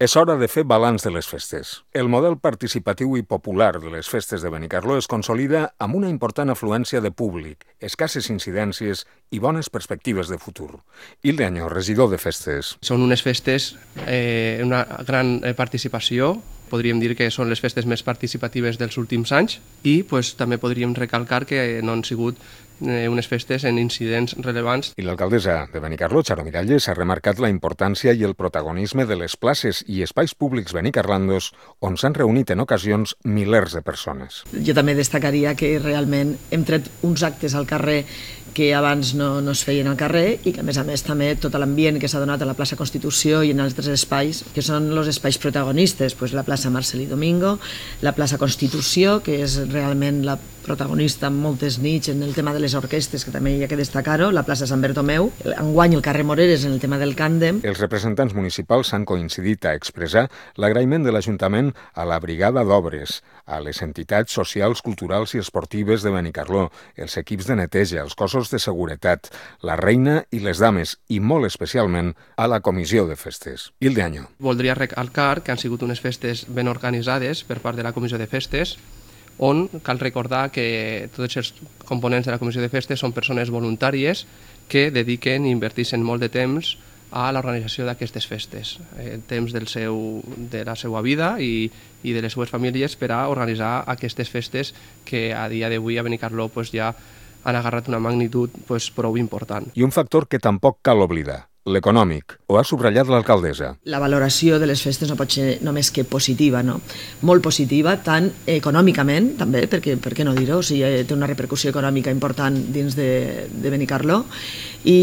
És hora de fer balanç de les festes. El model participatiu i popular de les festes de Benicarló es consolida amb una important afluència de públic, escasses incidències i bones perspectives de futur. Hilde Añó, regidor de festes. Són unes festes, una gran participació, podríem dir que són les festes més participatives dels últims anys i també podríem recalcar que no han sigut unes festes en incidents rellevants. I l'alcaldessa de Benicarló, Charo Miralles, ha remarcat la importància i el protagonisme de les places i espais públics benicarlandos on s'han reunit en ocasions milers de persones. Jo també destacaria que realment hem tret uns actes al carrer que abans no es feien al carrer i que, a més també tot l'ambient que s'ha donat a la plaça Constitució i en altres espais, que són els espais protagonistes, la plaça Marcelí Domingo, la plaça Constitució, que és realment la protagonista en moltes nits en el tema de les orquestes, que també hi ha que destacar-ho, la plaça Sant Bertomeu, enguany el carrer Moreres en el tema del càndem. Els representants municipals han coincidit a expressar l'agraïment de l'Ajuntament a la Brigada d'Obres, a les entitats socials, culturals i esportives de Benicarló, els equips de neteja, els cossos de seguretat, la reina i les dames i molt especialment a la comissió de festes. Hilde Añó. Voldria recalcar que han sigut unes festes ben organitzades per part de la comissió de festes, on cal recordar que tots els components de la comissió de festes són persones voluntàries que dediquen i inverteixen molt de temps a l'organització d'aquestes festes, temps de la seva vida i de les seues famílies per a organitzar aquestes festes que a dia d'avui a Benicarló ja han agarrat una magnitud prou important. I un factor que tampoc cal oblidar, l'econòmic, ho ha subratllat l'alcaldessa. La valoració de les festes no pot ser només que positiva, no? Molt positiva, tant econòmicament, també, perquè per què no dir-ho, o sigui, té una repercussió econòmica important dins de Benicarló i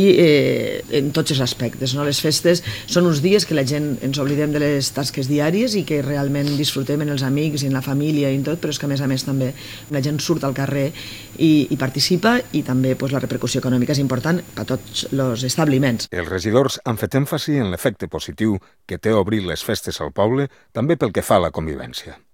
en tots els aspectes, no? Les festes són uns dies que la gent ens oblidem de les tasques diàries i que realment disfrutem en els amics i en la família i en tot, però és que a més també la gent surt al carrer i participa i també la repercussió econòmica és important per a tots els establiments. Els regidors han fet èmfasi en l'efecte positiu que té obrir les festes al poble, també pel que fa a la convivència.